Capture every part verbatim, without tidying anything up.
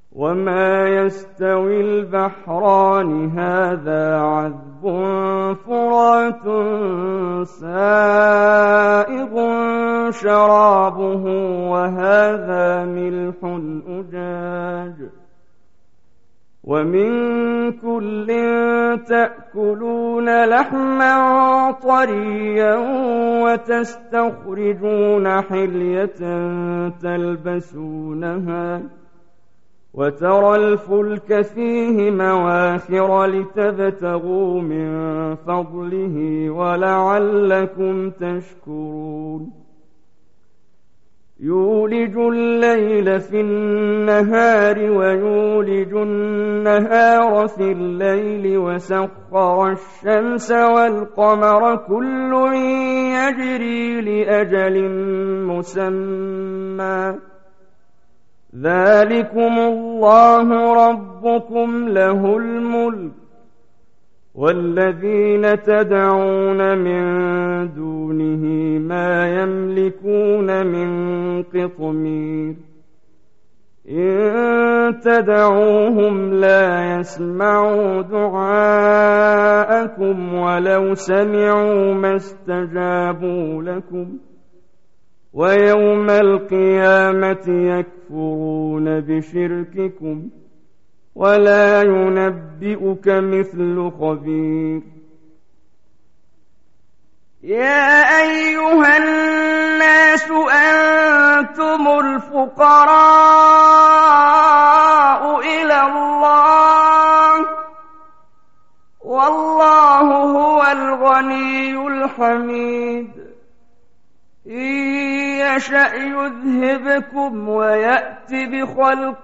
وما يستوي البحران هذا عذب فرات سائغ شرابه وهذا ملح أجاج ومن كل تأكلون لحما طريا وتستخرجون حلية تلبسونها وترى الفلك فيه مواخر لتبتغوا من فضله ولعلكم تشكرون يولج الليل في النهار ويولج النهار في الليل وسخر الشمس والقمر كل يجري لأجل مسمى ذلكم الله ربكم له الملك والذين تدعون من دونه ما يملكون من قطمير إن تدعوهم لا يسمعوا دعاءكم ولو سمعوا ما استجابوا لكم ويوم القيامة يكفرون بشرككم ولا ينبئك مثل خبير يا أيها الناس أنتم الفقراء إلى الله والله هو الغني الحميد إن يشأ يذهبكم ويأت بخلق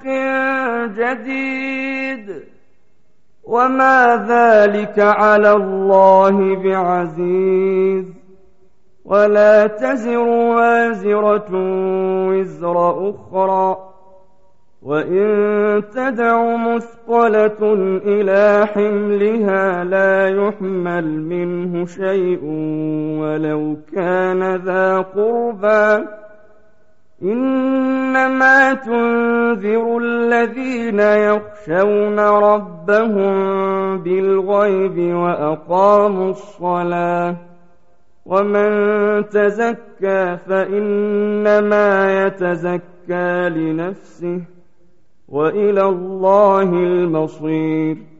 جديد وما ذلك على الله بعزيز ولا تزر وازرة وزر أخرى وإن تدع مثقلة إلى حملها لا يحمل منه شيء ولو كان ذا قربى إنما تنذر الذين يخشون ربهم بالغيب وأقاموا الصلاة ومن تزكى فإنما يتزكى لنفسه وإلى الله المصير